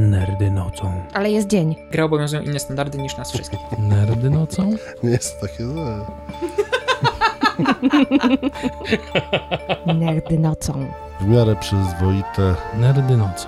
Nerdy nocą. Ale jest dzień. Grę obowiązują inne standardy niż nas wszystkich. Nerdy nocą? Nie jest takie złe. Nerdy nocą. W miarę przyzwoite. Nerdy nocą.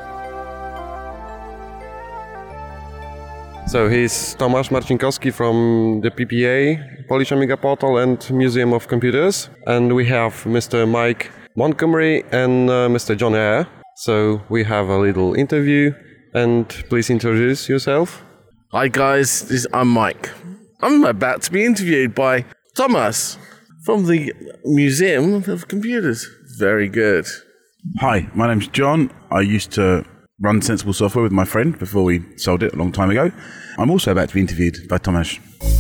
So he's Tomasz Marcinkowski from the PPA, Polish Amiga Portal and Museum of Computers. And we have Mr. Mike Montgomery and Mr. John Eyre. So we have a little interview, and please introduce yourself. Hi guys, I'm Mike. I'm about to be interviewed by Thomas from the Museum of Computers. Very good. Hi, my name's John. I used to run Sensible Software with my friend before we sold it a long time ago. I'm also about to be interviewed by Tomasz.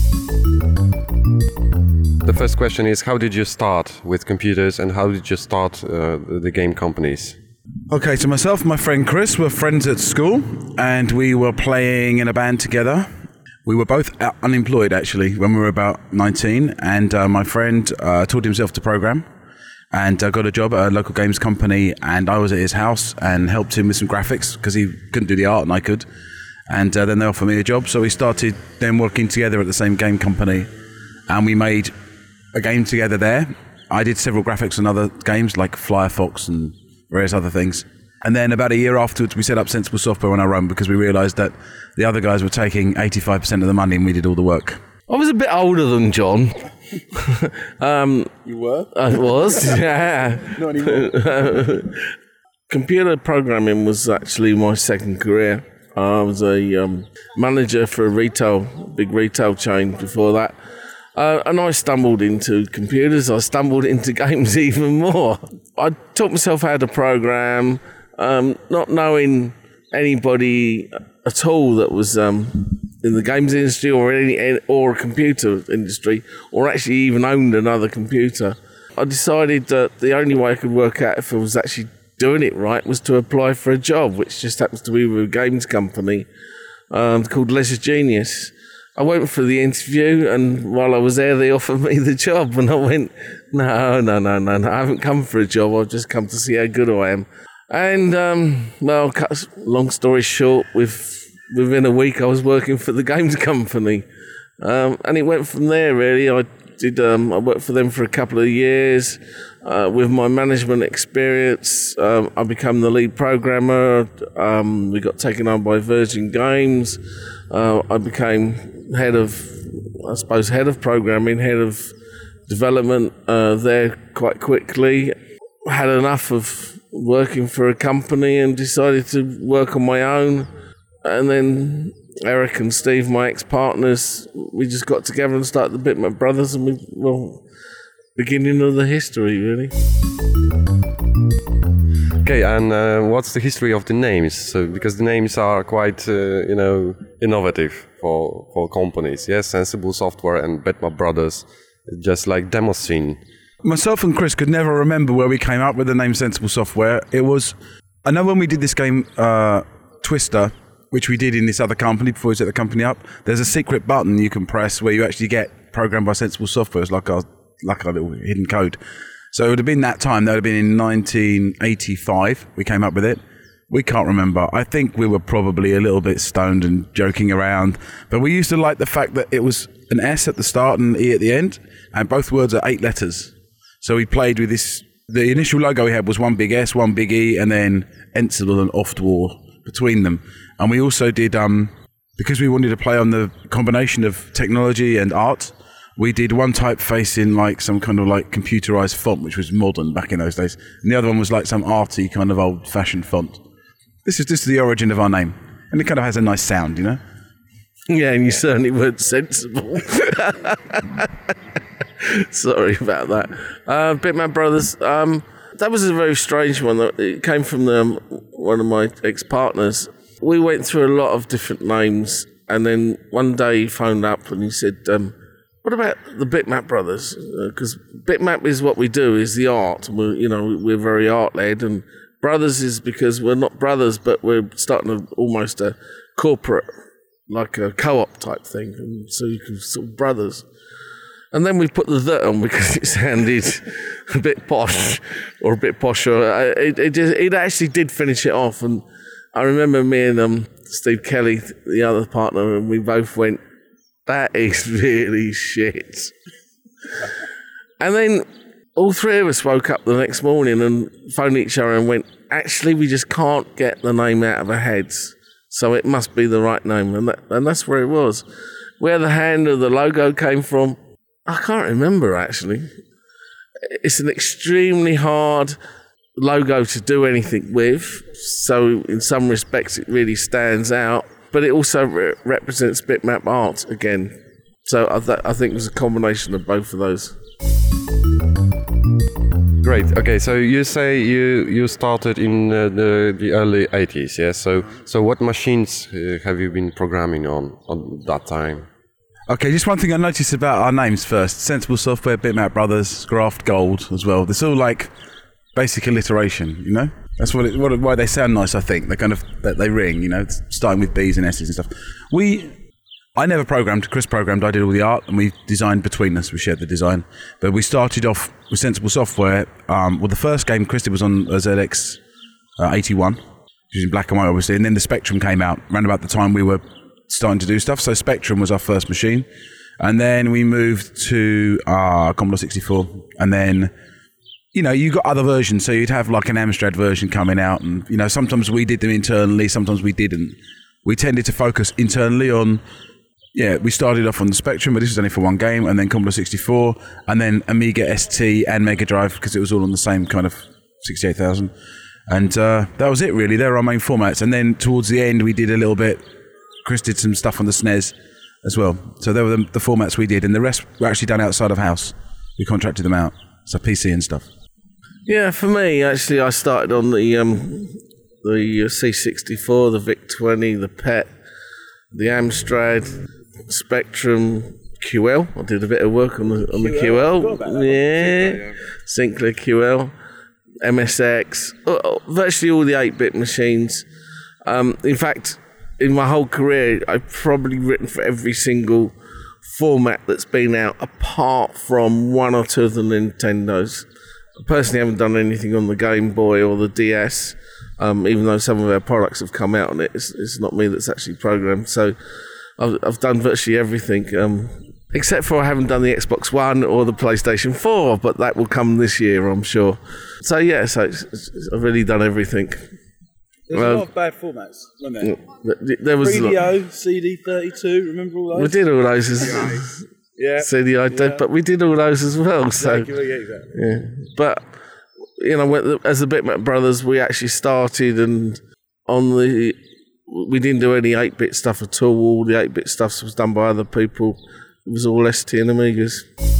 The first question is, how did you start with computers and how did you start the game companies? Okay, so myself and my friend Chris were friends at school and we were playing in a band together. We were both unemployed actually when we were about 19, and my friend taught himself to program and got a job at a local games company, and I was at his house and helped him with some graphics because he couldn't do the art and I could. And then they offered me a job, so we started then working together at the same game company, and we made a game together there. I did several graphics on other games like Firefox and various other things. And then about a year afterwards, we set up Sensible Software on our own because we realised that the other guys were taking 85% of the money and we did all the work. I was a bit older than John. You were? I was, yeah. Not anymore. Computer programming was actually my second career. I was a manager for a big retail chain before that. And I stumbled into computers. I stumbled into games even more. I taught myself how to program, not knowing anybody at all that was in the games industry or a computer industry, or actually even owned another computer. I decided that the only way I could work out if I was actually doing it right was to apply for a job, which just happens to be with a games company called Leisure Genius. I went for the interview, and while I was there, they offered me the job, and I went, no, I haven't come for a job, I've just come to see how good I am. And, well, cut long story short, within a week I was working for the games company, and it went from there, really. I worked for them for a couple of years. With my management experience, I became the lead programmer. We got taken on by Virgin Games. I became head of programming, head of development there quite quickly. Had enough of working for a company and decided to work on my own. And then Eric and Steve, my ex-partners, we just got together and started the Bitmap Brothers, and beginning of the history, really. Okay, and what's the history of the names? So, because the names are quite, innovative for companies. Yes, Sensible Software and Bitmap Brothers, just like Demoscene. Myself and Chris could never remember where we came up with the name Sensible Software. I know when we did this game, Twister, which we did in this other company before we set the company up, there's a secret button you can press where you actually get programmed by Sensible Software. It's like our little hidden code. So it would have been that time. That would have been in 1985. We came up with it. We can't remember. I think we were probably a little bit stoned and joking around. But we used to like the fact that it was an S at the start and an E at the end. And both words are 8 letters. So we played with this. The initial logo we had was one big S, one big E, and then Ensible and Oftwar between them. And we also did, because we wanted to play on the combination of technology and art, we did one typeface in like some kind of like computerized font, which was modern back in those days. And the other one was like some arty kind of old fashioned font. This is the origin of our name. And it kind of has a nice sound, you know? Yeah, and you certainly weren't sensible. Sorry about that. Bitmap Brothers, that was a very strange one. It came from one of my ex-partners. We went through a lot of different names, and then one day he phoned up and he said, what about the Bitmap Brothers? Because Bitmap is what we do, is the art. We're very art-led, and Brothers is because we're not brothers, but we're starting almost a corporate, like a co-op type thing, and so you can sort of brothers. And then we put the on because it sounded a bit posh, or a bit posher. It actually did finish it off, and I remember me and Steve Kelly, the other partner, and we both went, that is really shit. And then all three of us woke up the next morning and phoned each other and went, actually, we just can't get the name out of our heads. So it must be the right name. And that's where it was. Where the hand of the logo came from, I can't remember, actually. It's an extremely hard logo to do anything with. So in some respects, it really stands out. But it also represents bitmap art again. So I think it was a combination of both of those. Great. Okay, so you say you started in the early 80s, yeah? So what machines have you been programming on that time? Okay, just one thing I noticed about our names first. Sensible Software, Bitmap Brothers, Graft Gold as well. It's all like basic alliteration, you know? That's why they sound nice, I think. They ring, you know, starting with B's and S's and stuff. I never programmed. Chris programmed. I did all the art, and we designed between us. We shared the design. But we started off with Sensible Software. The first game Chris did was on a ZX 81, which is in black and white, obviously. And then the Spectrum came out around about the time we were starting to do stuff. So Spectrum was our first machine. And then we moved to Commodore 64. And then, you know, you got other versions. So you'd have like an Amstrad version coming out. And, you know, sometimes we did them internally. Sometimes we didn't. We tended to focus internally on... Yeah, we started off on the Spectrum, but this was only for one game, and then Commodore 64, and then Amiga ST and Mega Drive, because it was all on the same kind of 68,000. And that was it, really. They were our main formats. And then towards the end, we did a little bit. Chris did some stuff on the SNES as well. So they were the formats we did, and the rest were actually done outside of house. We contracted them out, so PC and stuff. Yeah, for me, actually, I started on the C64, the VIC-20, the PET, the Amstrad, Spectrum, QL. I did a bit of work on the QL. Yeah, Sinclair QL, MSX, virtually all the 8-bit machines. In fact, in my whole career, I've probably written for every single format that's been out, apart from one or two of the Nintendos. I personally haven't done anything on the Game Boy or the DS, even though some of our products have come out on it. It's not me that's actually programmed. So I've done virtually everything, except for I haven't done the Xbox One or the PlayStation 4, but that will come this year, I'm sure. So yeah, I've really done everything. There's a lot of bad formats, wasn't there? There was 3DO, CD32, remember all those? We did all those. Yeah. CD, but we did all those as well. Exactly. Yeah. But you know, as the Bitmap Brothers, we actually started, and we didn't do any 8-bit stuff at all. All the 8-bit stuff was done by other people. It was all ST and Amigas.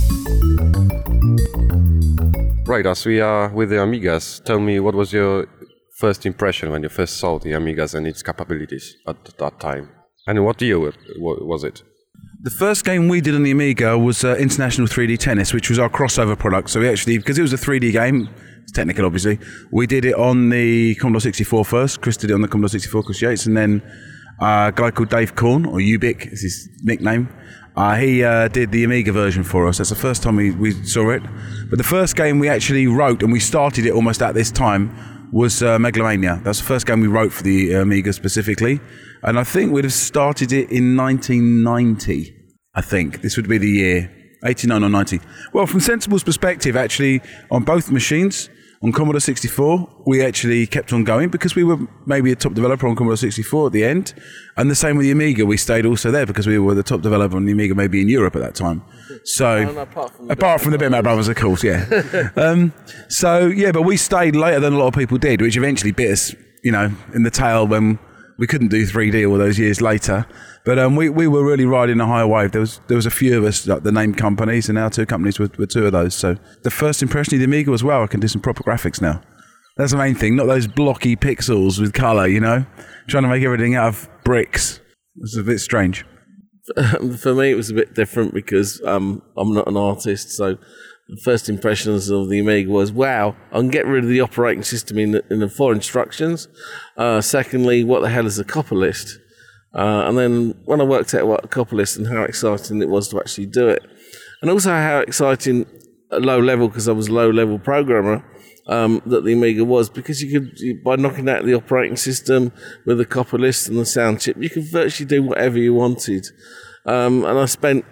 Right, as we are with the Amigas, tell me, what was your first impression when you first saw the Amigas and its capabilities at that time? And what year was it? The first game we did on the Amiga was International 3D Tennis, which was our crossover product. So we actually, because it was a 3D game, it's technical obviously, we did it on the Commodore 64 first. Chris did it on the Commodore 64, Chris Yates, and then a guy called Dave Korn, or Ubik is his nickname. He did the Amiga version for us. That's the first time we saw it. But the first game we actually wrote, and we started it almost at this time, was Megalomania. That's the first game we wrote for the Amiga specifically. And I think we'd have started it in 1990, I think. This would be the year, 89 or 90. Well, from Sensible's perspective, actually, on both machines, on Commodore 64, we actually kept on going because we were maybe a top developer on Commodore 64 at the end. And the same with the Amiga, we stayed also there because we were the top developer on the Amiga maybe in Europe at that time. So, apart from the Bitmap Brothers, of course, yeah. But we stayed later than a lot of people did, which eventually bit us, you know, in the tail when we couldn't do 3D all those years later. But we were really riding a high wave. There was a few of us, like the named companies, and our two companies were two of those. So the first impression of the Amiga was, wow, I can do some proper graphics now. That's the main thing, not those blocky pixels with colour, you know? Trying to make everything out of bricks. It was a bit strange. For me, it was a bit different because I'm not an artist, so the first impressions of the Amiga was, wow, I can get rid of the operating system in the 4 instructions. Secondly, what the hell is a copper list? And then when I worked out what a copper list and how exciting it was to actually do it, and also how exciting at low level, because I was a low level programmer, that the Amiga was, because by knocking out the operating system with the copper list and the sound chip, you could virtually do whatever you wanted. And I spent,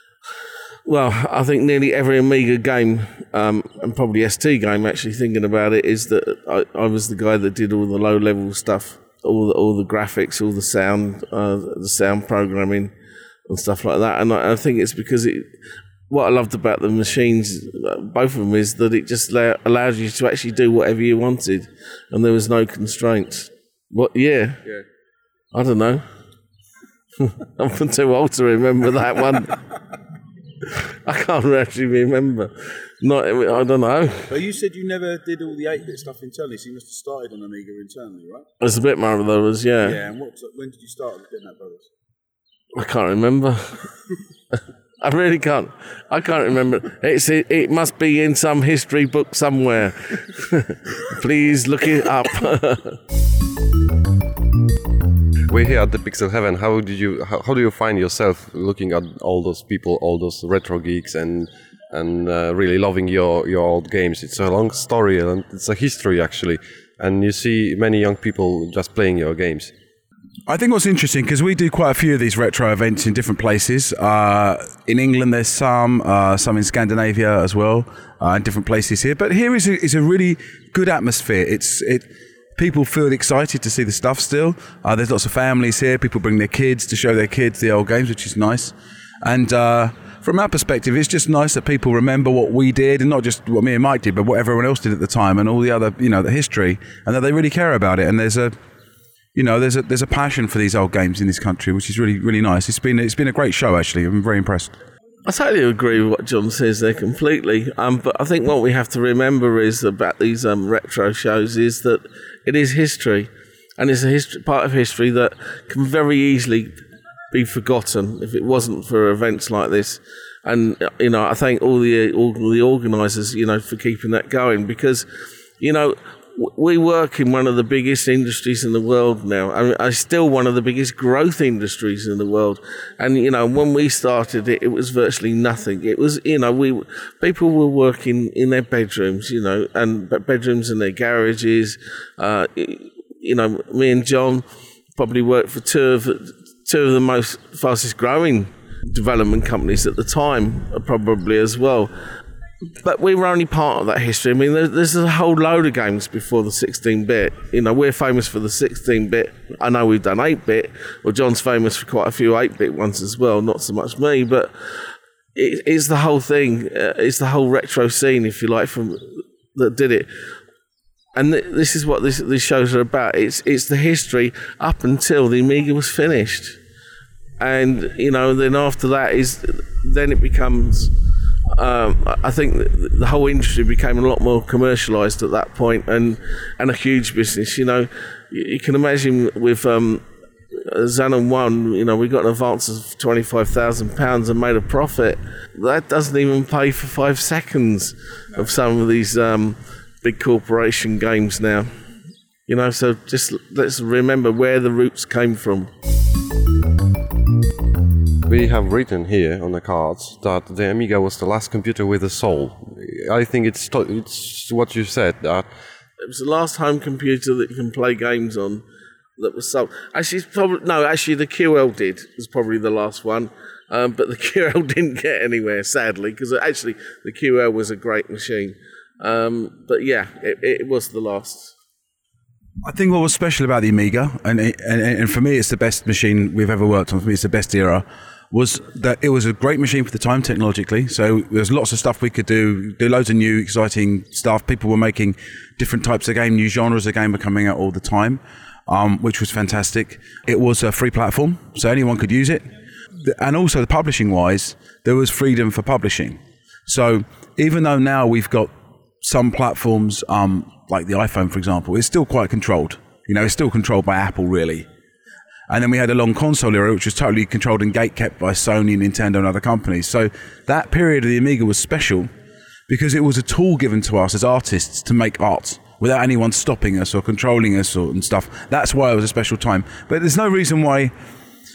I think nearly every Amiga game, and probably ST game, actually thinking about it, is that I was the guy that did all the low-level stuff, all the graphics, all the sound programming and stuff like that. And I think it's because what I loved about the machines, both of them, is that it just allowed you to actually do whatever you wanted, and there was no constraints. What year? Yeah. I don't know. I'm too old to remember that one. I can't actually remember. I don't know. But you said you never did all the 8-bit stuff internally, so you must have started on Amiga internally, right? As a Bitmap Brothers, yeah. Yeah, and when did you start with Bitmap Brothers? I can't remember. I really can't. I can't remember. It must be in some history book somewhere. Please look it up. We're here at the Pixel Heaven. How do you find yourself looking at all those people, all those retro geeks, and really loving your old games? It's a long story and it's a history actually, and you see many young people just playing your games. I think what's interesting, because we do quite a few of these retro events in different places. In England, there's some in Scandinavia as well, and different places here. But here is a really good atmosphere. People feel excited to see the stuff still. There's lots of families here. People bring their kids to show their kids the old games, which is nice. And from our perspective, it's just nice that people remember what we did, and not just what me and Mike did, but what everyone else did at the time, and all the other, the history, and that they really care about it. And there's a passion for these old games in this country, which is really, really nice. It's been a great show, actually. I'm very impressed. I totally agree with what John says there completely. But I think what we have to remember is about these retro shows is that it is history, and it's a part of history that can very easily be forgotten if it wasn't for events like this. And I thank all the organisers, for keeping that going, because we work in one of the biggest industries in the world now. I mean, it's still one of the biggest growth industries in the world. And, when we started it, it was virtually nothing. It was, people were working in their bedrooms, and bedrooms in their garages. Me and John probably worked for two of the most fastest growing development companies at the time, probably as well. But we were only part of that history. I mean, there's a whole load of games before the 16-bit. We're famous for the 16-bit. I know we've done 8-bit. Well, John's famous for quite a few 8-bit ones as well. Not so much me, but it's the whole thing. It's the whole retro scene, if you like, that did it. And this is what these shows are about. It's the history up until the Amiga was finished. And, then after that then it becomes... I think the whole industry became a lot more commercialised at that point, and a huge business. You can imagine with Xenon 1, we got an advance of £25,000 and made a profit. That doesn't even pay for 5 seconds of some of these big corporation games now. So just let's remember where the roots came from. We have written here on the cards that the Amiga was the last computer with a soul. I think it's what you said. That it was the last home computer that you can play games on that was sold. Actually, the QL did. It was probably the last one. But the QL didn't get anywhere, sadly, because actually the QL was a great machine. But yeah, it was the last. I think what was special about the Amiga, and for me it's the best machine we've ever worked on, for me it's the best era, was that it was a great machine for the time technologically. So there's lots of stuff we could do loads of new exciting stuff. People were making different types of game, new genres of game were coming out all the time, which was fantastic. It was a free platform, so anyone could use it. And also the publishing wise, there was freedom for publishing. So even though now we've got some platforms, like the iPhone, for example, it's still quite controlled. It's still controlled by Apple, really. And then we had a long console era, which was totally controlled and gate-kept by Sony, Nintendo, and other companies. So that period of the Amiga was special because it was a tool given to us as artists to make art without anyone stopping us or controlling us and stuff. That's why it was a special time. But there's no reason why,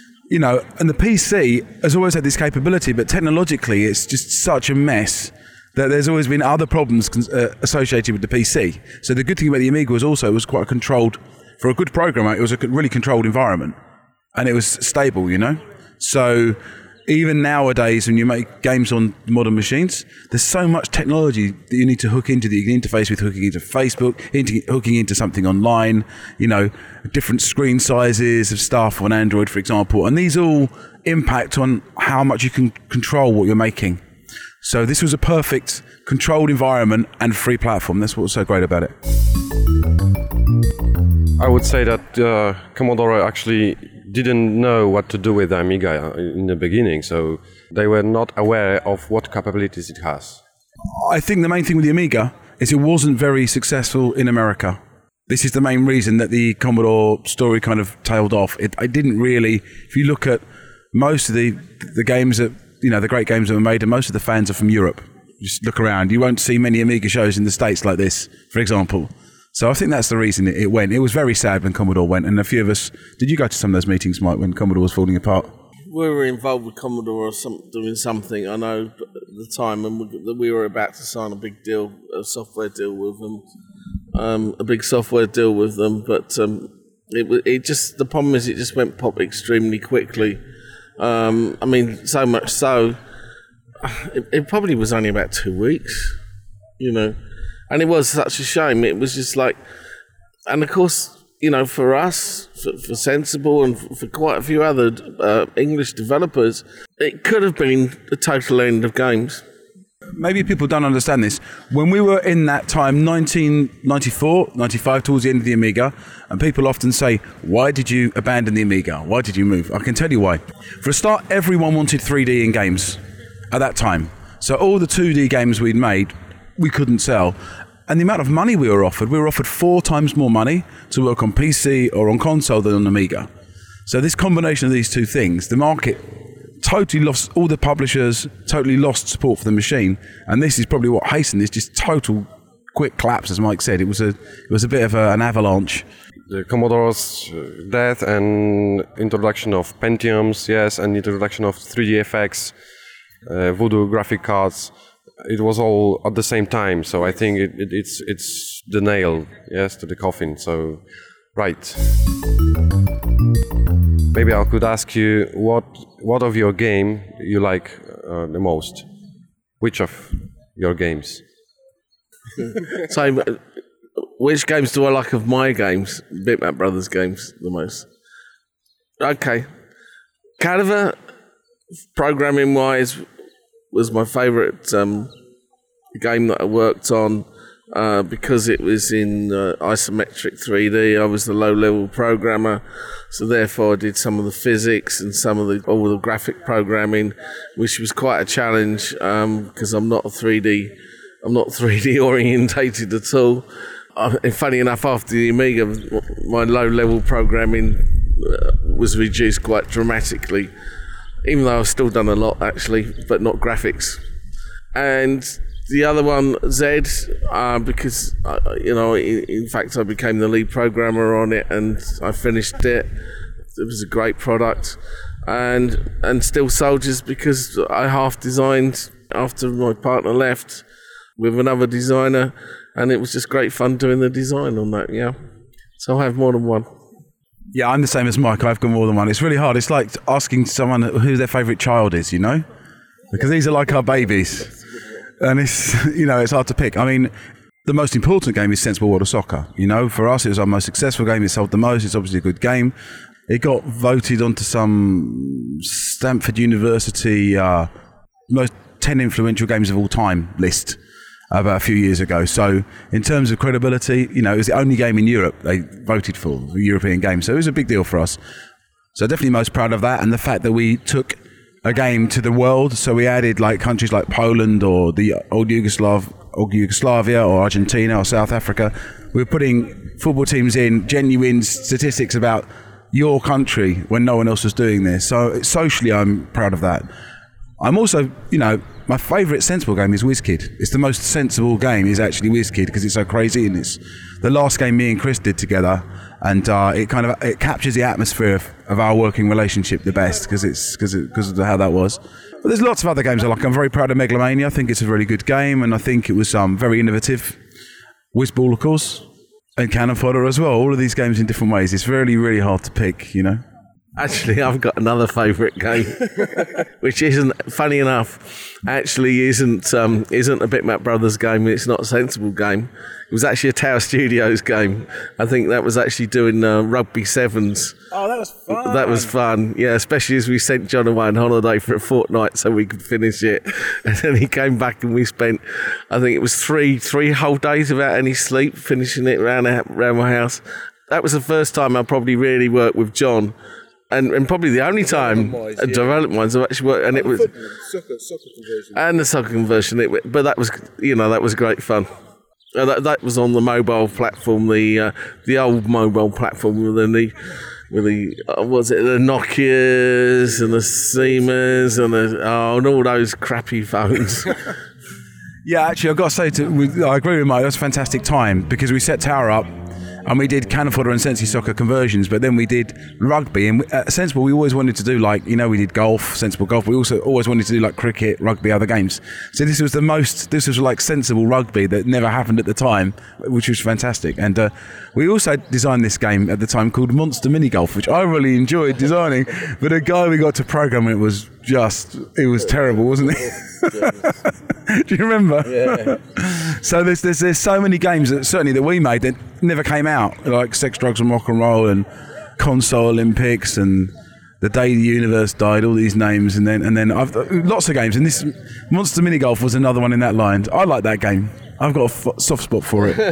and the PC has always had this capability, but technologically it's just such a mess there's always been other problems associated with the PC. So the good thing about the Amiga was also it was quite controlled, for a good programmer, it was a really controlled environment. And it was stable, you know? So even nowadays, when you make games on modern machines, there's so much technology that you need to hook into that you can interface with, hooking into Facebook, hooking into something online, you know, different screen sizes of stuff on Android, for example. And these all impact on how much you can control what you're making. So this was a perfect controlled environment and free platform. That's what was so great about it. I would say that Commodore actually didn't know what to do with the Amiga in the beginning, so they were not aware of what capabilities it has. I think the main thing with the Amiga is it wasn't very successful in America. This is the main reason that the Commodore story kind of tailed off. I didn't really, if you look at most of the games that, you know, the great games that were made, and most of the fans are from Europe. Just look around, you won't see many Amiga shows in the States like this, for example. So I think that's the reason it went. It was very sad when Commodore went, and a few of us... Did you go to some of those meetings, Mike, when Commodore was falling apart? We were involved with Commodore or doing something, I know, at the time, and we were about to sign a big deal, a software deal with them, but it just... The problem is it just went pop extremely quickly. I mean, so much so, it probably was only about 2 weeks, you know. And it was such a shame. It was just like, and of course, you know, for us, for Sensible and for quite a few other English developers, it could have been the total end of games. Maybe people don't understand this. When we were in that time, 1994, 95, towards the end of the Amiga, and people often say, why did you abandon the Amiga? Why did you move? I can tell you why. For a start, everyone wanted 3D in games at that time. So all the 2D games we'd made, we couldn't sell. And the amount of money we were offered 4 times more money to work on PC or on console than on Amiga. So this combination of these two things, the market totally lost, all the publishers totally lost support for the machine. And this is probably what hastened this just total quick collapse, as Mike said. It was a bit of an avalanche. The Commodore's death and introduction of Pentiums, yes, and introduction of 3DFX, Voodoo graphic cards, it was all at the same time, so I think it's the nail, yes, to the coffin. So, right. Maybe I could ask you what of your game you like the most? Which of your games? So, which games do I like of my games? Bitmap Brothers games the most. Okay, Cadaver, programming wise, was my favourite game that I worked on because it was in isometric 3D. I was the low-level programmer, so therefore I did some of the physics and all the graphic programming, which was quite a challenge because I'm not 3D orientated at all. And funny enough, after the Amiga, my low-level programming was reduced quite dramatically. Even though I've still done a lot, actually, but not graphics. And the other one, Z, because, in fact, I became the lead programmer on it and I finished it. It was a great product. And Steel Soldiers, because I half-designed after my partner left with another designer, and it was just great fun doing the design on that, yeah. So I have more than one. Yeah, I'm the same as Mike. I've got more than one. It's really hard. It's like asking someone who their favourite child is, you know? Because these are like our babies. And it's, it's hard to pick. I mean, the most important game is Sensible World of Soccer. You know, for us, it was our most successful game. It sold the most. It's obviously a good game. It got voted onto some Stanford University most 10 influential games of all time list about a few years ago. So in terms of credibility, it was the only game in Europe they voted for, the European game. So it was a big deal for us. So definitely most proud of that, and the fact that we took a game to the world. So we added like countries like Poland or the old Yugoslavia or Argentina or South Africa. We were putting football teams in genuine statistics about your country when no one else was doing this. So socially, I'm proud of that. I'm also, my favourite sensible game is WizKid. It's the most sensible game is actually WizKid because it's so crazy and it's the last game me and Chris did together, and it captures the atmosphere of our working relationship the best because of how that was. But there's lots of other games I like. I'm very proud of Megalomania. I think it's a really good game, and I think it was very innovative. Whizball, of course, and Cannon Fodder as well. All of these games in different ways. It's really, really hard to pick, you know. Actually, I've got another favourite game, which isn't, funny enough, actually isn't a Bitmap Brothers game. It's not a sensible game. It was actually a Tower Studios game. I think that was actually doing rugby sevens. Oh, that was fun. That was fun, yeah, especially as we sent John away on holiday for a fortnight so we could finish it. And then he came back and we spent, I think it was three whole days without any sleep, finishing it around my house. That was the first time I probably really worked with John. And probably the only time development-wise I've actually worked, and it was soccer conversion. And the soccer conversion. But that was great fun. That was on the mobile platform, the old mobile platform with the Nokias and the Siemens and all those crappy phones. Yeah, actually, I've got to say, I agree with Mike. That was a fantastic time because we set Tower up. And we did Cannon Fodder and Sensi Soccer conversions, but then we did rugby. And at Sensible, we always wanted to do we did golf, Sensible Golf. We also always wanted to do like cricket, rugby, other games. So this was like sensible rugby that never happened at the time, which was fantastic. And we also designed this game at the time called Monster Mini Golf, which I really enjoyed designing. But the guy we got to program it was terrible, wasn't it? Do you remember? Yeah. So there's so many games that we made that never came out, like Sex, Drugs and Rock and Roll and Console Olympics and The Day the Universe Died, all these names, and then I've lots of games, and this Monster Mini Golf was another one in that line. I like that game. I've got a soft spot for it.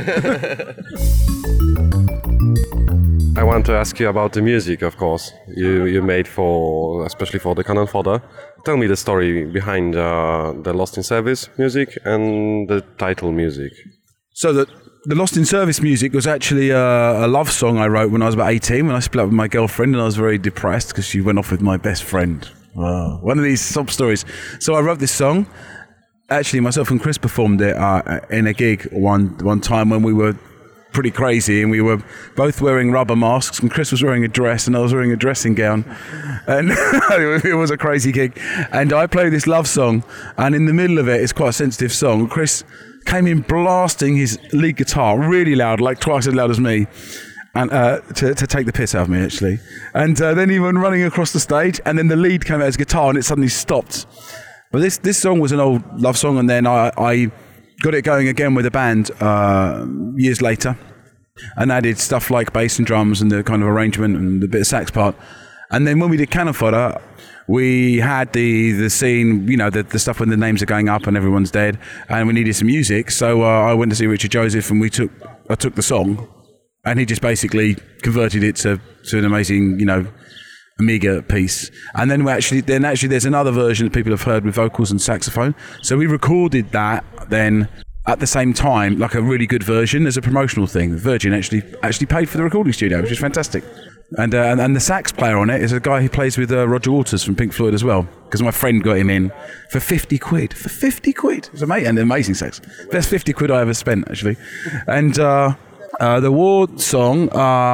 I want to ask you about the music, of course. You made especially for the Cannon Fodder. Tell me the story behind the Lost in Service music and the title music. So the Lost in Service music was actually a love song I wrote when I was about 18, when I split up with my girlfriend, and I was very depressed because she went off with my best friend. Wow. One of these sob stories. So I wrote this song. Actually, myself and Chris performed it in a gig one time when we were pretty crazy, and we were both wearing rubber masks, and Chris was wearing a dress and I was wearing a dressing gown, and it was a crazy gig. And I played this love song, and in the middle of it, it's quite a sensitive song, Chris came in blasting his lead guitar really loud, like twice as loud as me, and to take the piss out of me, actually. And then he went running across the stage, and then the lead came out of his guitar and it suddenly stopped. But this song was an old love song, and then I got it going again with a band years later, and added stuff like bass and drums and the kind of arrangement and the bit of sax part. And then when we did Cannon Fodder, we had the scene, the stuff when the names are going up and everyone's dead, and we needed some music. So I went to see Richard Joseph, and I took the song, and he just basically converted it to an amazing, Amiga piece. And then actually there's another version that people have heard with vocals and saxophone. So we recorded that then at the same time, like a really good version as a promotional thing. Virgin actually paid for the recording studio, which is fantastic. And the sax player on it is a guy who plays with Roger Waters from Pink Floyd as well, because my friend got him in for 50 quid. For 50 quid. It was amazing, and amazing sax. Best 50 quid I ever spent, actually. And the War song,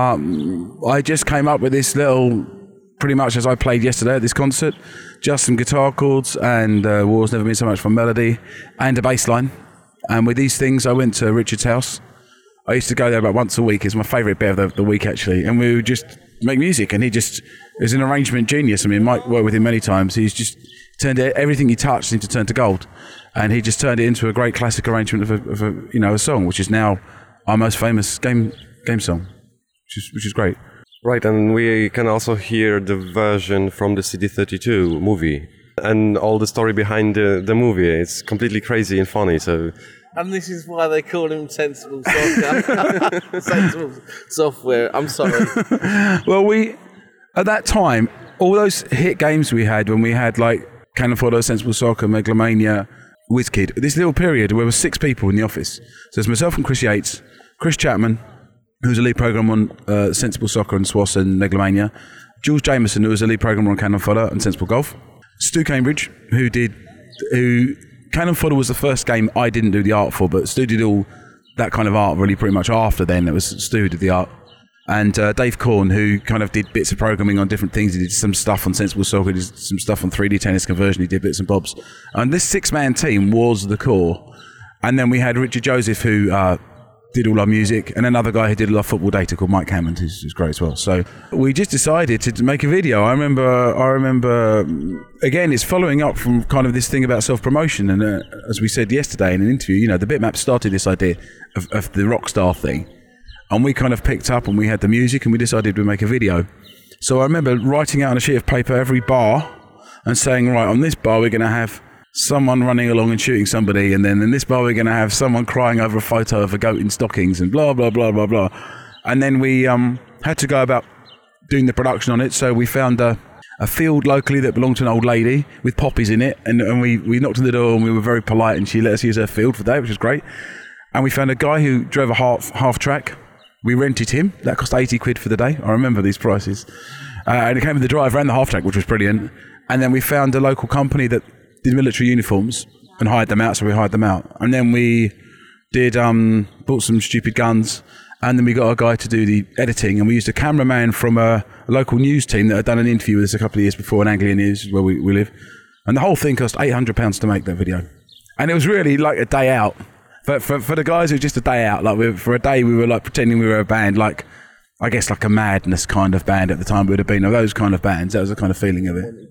I just came up with this little, pretty much as I played yesterday at this concert, just some guitar chords, and War's Never Been So Much Fun melody, and a bass line. And with these things, I went to Richard's house. I used to go there about once a week. It's my favourite bit of the week, actually. And we would just make music. And he was an arrangement genius. I mean, Mike worked with him many times. He's just turned everything he touched seemed to turn to gold. And he just turned it into a great classic arrangement of a song, which is now our most famous game song, which is great. Right, and we can also hear the version from the CD32 movie. And all the story behind the movie. It's completely crazy and funny, so... And this is why they call him Sensible Software. Sensible Software, I'm sorry. Well, at that time, all those hit games we had, when we had like Cannon Fodder, Sensible Soccer, Megalomania, WizKid, this little period where there were 6 people in the office. So it's myself and Chris Yates, Chris Chapman, who's a lead programmer on Sensible Soccer and SWAS and Megalomania, Jules Jameson, who was a lead programmer on Cannon Fodder and Sensible Golf, Stu Cambridge, who Cannon Fodder was the first game I didn't do the art for, but Stu did all that kind of art really pretty much after then. It was Stu who did the art. And Dave Korn, who kind of did bits of programming on different things. He did some stuff on Sensible Soccer, he did some stuff on 3D Tennis Conversion, he did bits and bobs. And this 6-man team was the core. And then we had Richard Joseph, who did all our music, and another guy who did all our football data called Mike Hammond, who's great as well. So we just decided to make a video. I remember, again, it's following up from kind of this thing about self-promotion. And as we said yesterday in an interview, you know, the Bitmap started this idea of the Rockstar thing. And we kind of picked up and we had the music and we decided we'd make a video. So I remember writing out on a sheet of paper every bar and saying, right, on this bar we're going to have someone running along and shooting somebody, and then in this bar we're going to have someone crying over a photo of a goat in stockings, and blah, blah, blah, blah, blah. And then we had to go about doing the production on it, so we found a field locally that belonged to an old lady with poppies in it, and we knocked on the door and we were very polite, and she let us use her field for that, which was great. And we found a guy who drove a half track. We rented him. That cost 80 quid for the day. I remember these prices. And it came with the driver and the half track, which was brilliant. And then we found a local company that did military uniforms and hired them out, so we hired them out. And then we did bought some stupid guns, and then we got a guy to do the editing, and we used a cameraman from a local news team that had done an interview with us a couple of years before in Anglia News, where we live. And the whole thing cost £800 to make that video. And it was really like a day out. But for the guys, it was just a day out. Like for a day, we were like pretending we were a band, like I guess like a Madness kind of band at the time would have been, or those kind of bands. That was the kind of feeling of it.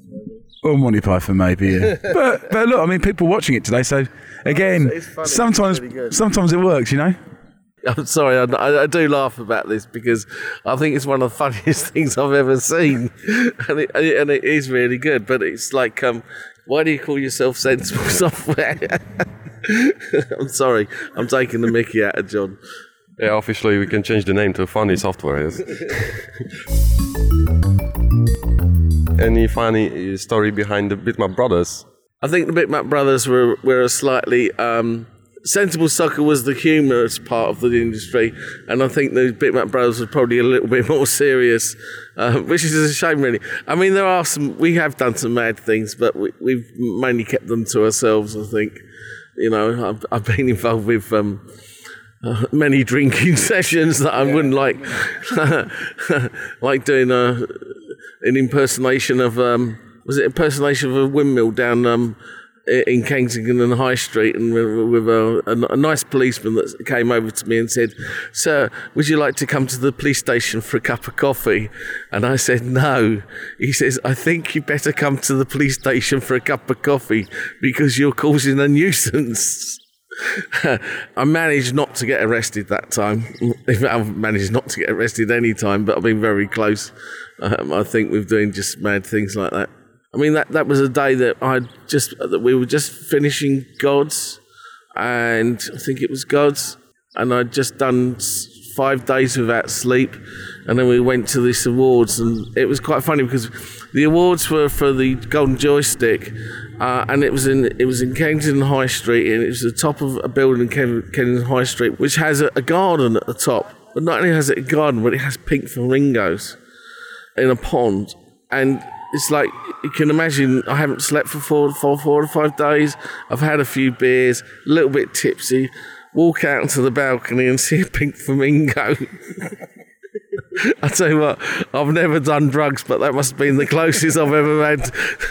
Or Monty Python, maybe, yeah. but look, I mean, people watching it today, so again, it's funny. sometimes It's really sometimes it works, you know? I'm sorry, I do laugh about this because I think it's one of the funniest things I've ever seen, and it is really good. But it's like, why do you call yourself Sensible Software? I'm sorry, I'm taking the mickey out of John. Yeah, officially we can change the name to Funny Software. Yes. Any funny story behind the Bitmap Brothers? I think the Bitmap Brothers were a slightly... Sensible Soccer was the humorous part of the industry, and I think the Bitmap Brothers were probably a little bit more serious, which is a shame, really. I mean, we have done some mad things, but we've mainly kept them to ourselves, I think. You know, I've been involved with many drinking sessions that I wouldn't like doing an impersonation of a windmill down in Kensington and High Street, and with a nice policeman that came over to me and said, "Sir, would you like to come to the police station for a cup of coffee?" And I said, "No." He says, "I think you better come to the police station for a cup of coffee because you're causing a nuisance." I managed not to get arrested that time. I've managed not to get arrested any time, but I've been very close. I think with doing just mad things like that. I mean, that was a day that we were just finishing Gods, and I think it was Gods, and I'd just done 5 days without sleep, and then we went to this awards, and it was quite funny because the awards were for the Golden Joystick, and it was in Kensington High Street, and it was the top of a building in Kensington High Street, which has a garden at the top. But not only has it a garden, but it has pink flamingos in a pond, and it's like, you can imagine, I haven't slept for 4 or 5 days. I've had a few beers, a little bit tipsy, walk out onto the balcony and see a pink flamingo. I tell you what, I've never done drugs, but that must have been the closest I've ever had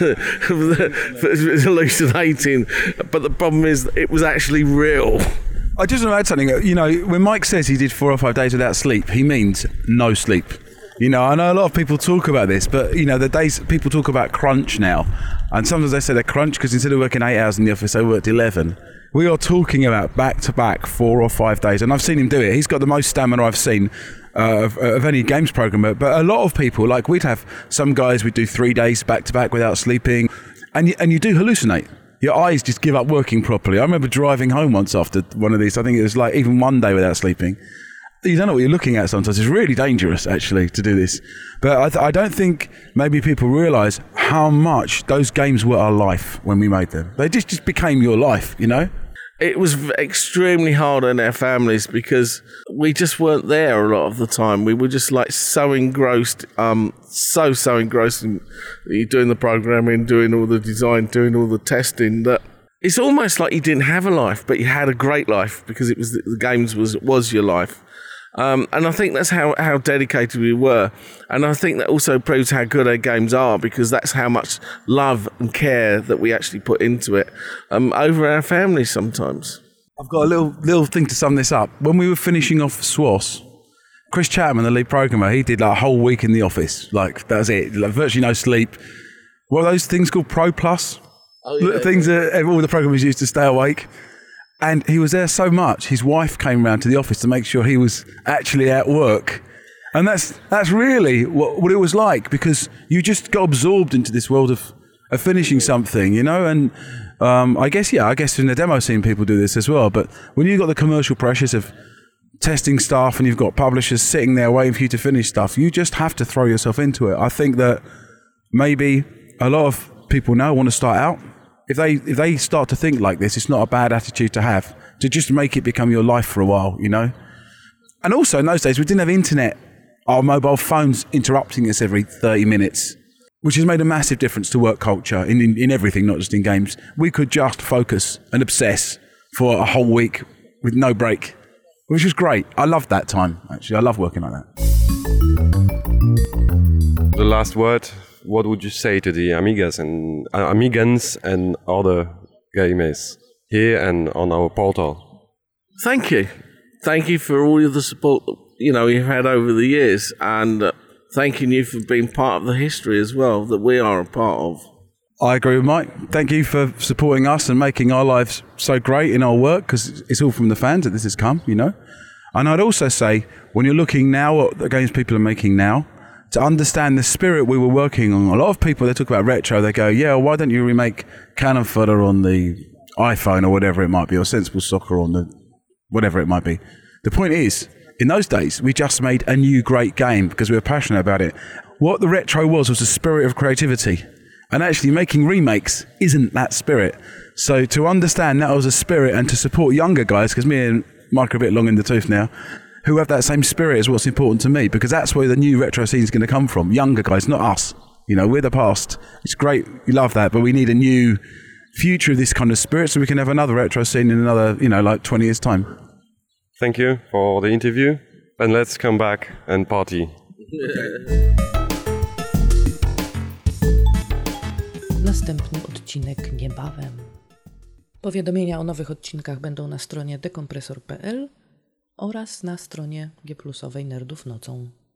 hallucinating. But the problem is, it was actually real. I just want to add something. You know, when Mike says he did 4 or 5 days without sleep, he means no sleep. You know, I know a lot of people talk about this, but, you know, the days people talk about crunch now, and sometimes they say they're crunch because instead of working 8 hours in the office, they worked 11. We are talking about back-to-back 4 or 5 days, and I've seen him do it. He's got the most stamina I've seen of any games programmer, but a lot of people, like we'd have some guys, would do 3 days back-to-back without sleeping, and you do hallucinate. Your eyes just give up working properly. I remember driving home once after one of these. I think it was like even 1 day without sleeping. You don't know what you're looking at sometimes. It's really dangerous, actually, to do this. But I don't think maybe people realise how much those games were our life when we made them. They just became your life, you know? It was extremely hard on our families because we just weren't there a lot of the time. We were just like so engrossed, so engrossed in doing the programming, doing all the design, doing all the testing that it's almost like you didn't have a life, but you had a great life because it was the games was your life. And I think that's how dedicated we were. And I think that also proves how good our games are, because that's how much love and care that we actually put into it over our families sometimes. I've got a little thing to sum this up. When we were finishing off SWOS, Chris Chapman, the lead programmer, he did like a whole week in the office. Like, that was it. Like, virtually no sleep. What are those things called? Pro Plus? Oh, yeah. Things that all the programmers used to stay awake. And he was there so much, his wife came round to the office to make sure he was actually at work. And that's really what it was like, because you just got absorbed into this world of finishing something, you know? And I guess in the demo scene people do this as well. But when you've got the commercial pressures of testing stuff and you've got publishers sitting there waiting for you to finish stuff, you just have to throw yourself into it. I think that maybe a lot of people now want to start out. If they start to think like this, it's not a bad attitude to have, to just make it become your life for a while, you know? And also in those days, we didn't have internet, our mobile phones interrupting us every 30 minutes, which has made a massive difference to work culture in everything, not just in games. We could just focus and obsess for a whole week with no break, which was great. I loved that time, actually. I love working like that. The last word, what would you say to the Amigas and Amigans and other gamers here and on our portal? Thank you. Thank you for all of the support that, you've had over the years, and thanking you for being part of the history as well that we are a part of. I agree with Mike. Thank you for supporting us and making our lives so great in our work, because it's all from the fans that this has come, you know. And I'd also say, when you're looking now at the games people are making now, to understand the spirit we were working on. A lot of people, they talk about retro, they go, yeah, why don't you remake Cannon Fodder on the iPhone or whatever it might be, or Sensible Soccer on the whatever it might be. The point is, in those days, we just made a new great game because we were passionate about it. What the retro was a spirit of creativity. And actually making remakes isn't that spirit. So to understand that was a spirit and to support younger guys, because me and Mike are a bit long in the tooth now, who have that same spirit is what's important to me, because that's where the new retro scene is going to come from. Younger guys, not us. We're the past. It's great. We love that, but we need a new future of this kind of spirit so we can have another retro scene in another, like 20 years' time. Thank you for the interview, and let's come back and party. Następny odcinek niebawem. Powiadomienia o nowych odcinkach będą na stronie dekompresor.pl oraz na stronie G+owej Nerdów Nocą.